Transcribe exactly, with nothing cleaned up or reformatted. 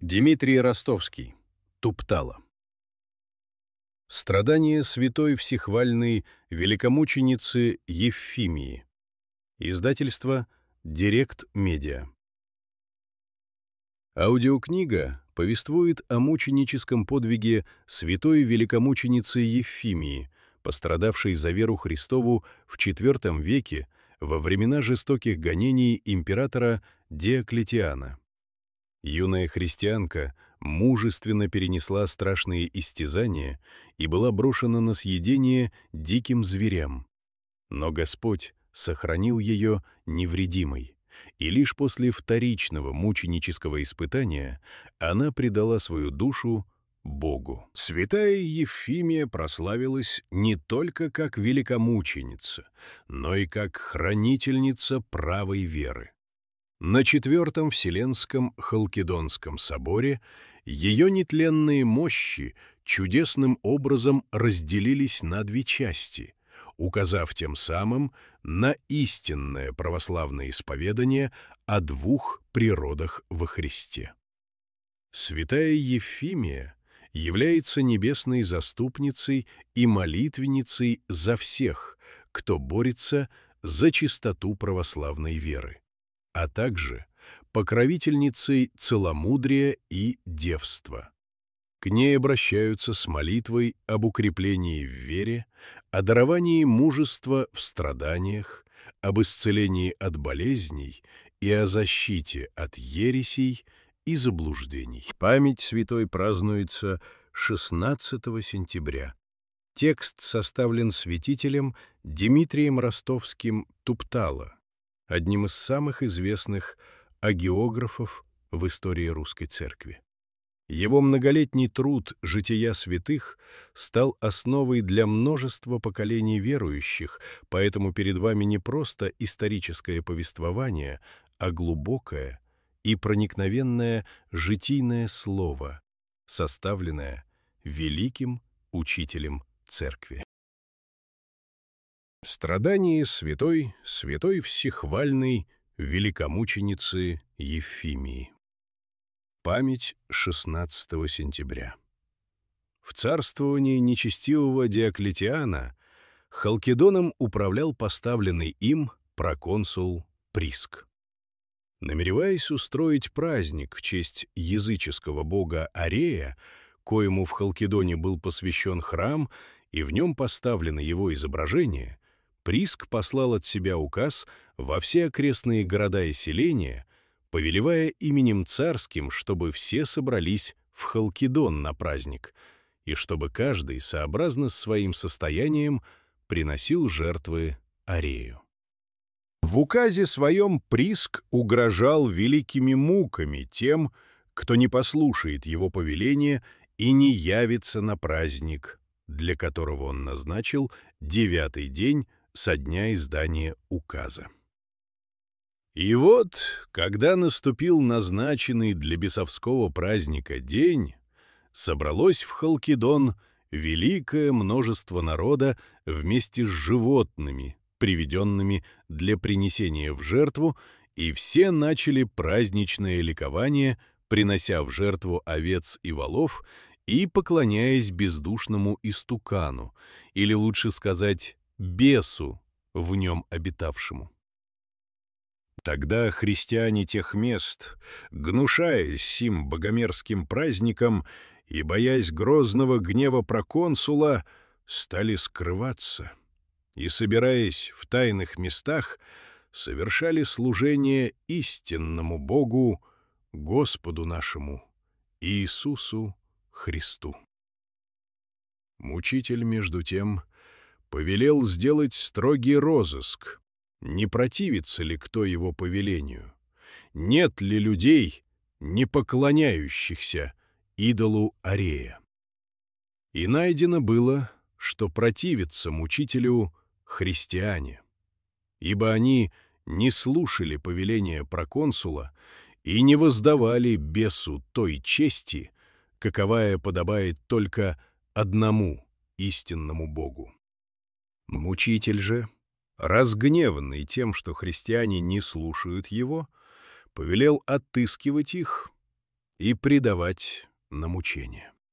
Дмитрий Ростовский. Туптала. Страдания святой всехвальной великомученицы Евфимии. Издательство «Директ Медиа». Аудиокнига повествует о мученическом подвиге святой великомученицы Евфимии, пострадавшей за веру Христову в четвёртом веке во времена жестоких гонений императора Диоклетиана. Юная христианка мужественно перенесла страшные истязания и была брошена на съедение диким зверям. Но Господь сохранил ее невредимой, и лишь после вторичного мученического испытания она предала свою душу Богу. Святая Евфимия прославилась не только как великомученица, но и как хранительница правой веры. На Четвертом Вселенском Халкидонском соборе ее нетленные мощи чудесным образом разделились на две части, указав тем самым на истинное православное исповедание о двух природах во Христе. Святая Евфимия является небесной заступницей и молитвенницей за всех, кто борется за чистоту православной веры, а также покровительницей целомудрия и девства. К ней обращаются с молитвой об укреплении в вере, о даровании мужества в страданиях, об исцелении от болезней и о защите от ересей и заблуждений. Память святой празднуется шестнадцатого сентября. Текст составлен святителем Дмитрием Ростовским Туптала, одним из самых известных агеографов в истории русской церкви. Его многолетний труд «Жития святых» стал основой для множества поколений верующих, поэтому перед вами не просто историческое повествование, а глубокое и проникновенное житийное слово, составленное великим учителем церкви. Страдания святой, святой всехвальной великомученицы Евфимии. Память шестнадцатого сентября. В царствовании нечестивого Диоклетиана Халкидоном управлял поставленный им проконсул Приск. Намереваясь устроить праздник в честь языческого бога Арея, коему в Халкидоне был посвящен храм и в нем поставлено его изображение, Приск послал от себя указ во все окрестные города и селения, повелевая именем царским, чтобы все собрались в Халкидон на праздник, и чтобы каждый, сообразно с своим состоянием, приносил жертвы Арею. В указе своем Приск угрожал великими муками тем, кто не послушает его повеления и не явится на праздник, для которого он назначил девятый день со дня издания указа. И вот, когда наступил назначенный для бесовского праздника день, собралось в Халкидон великое множество народа вместе с животными, приведенными для принесения в жертву, и все начали праздничное ликование, принося в жертву овец и волов и поклоняясь бездушному истукану, или лучше сказать, бесу, в нем обитавшему. Тогда христиане тех мест, гнушаясь сим богомерзким праздником и боясь грозного гнева проконсула, стали скрываться и, собираясь в тайных местах, совершали служение истинному Богу, Господу нашему, Иисусу Христу. Мучитель, между тем, повелел сделать строгий розыск, не противится ли кто его повелению, нет ли людей, не поклоняющихся идолу Арея. И найдено было, что противятся мучителю христиане, ибо они не слушали повеления проконсула и не воздавали бесу той чести, каковая подобает только одному истинному Богу. Мучитель же, разгневанный тем, что христиане не слушают его, повелел отыскивать их и предавать на мучение.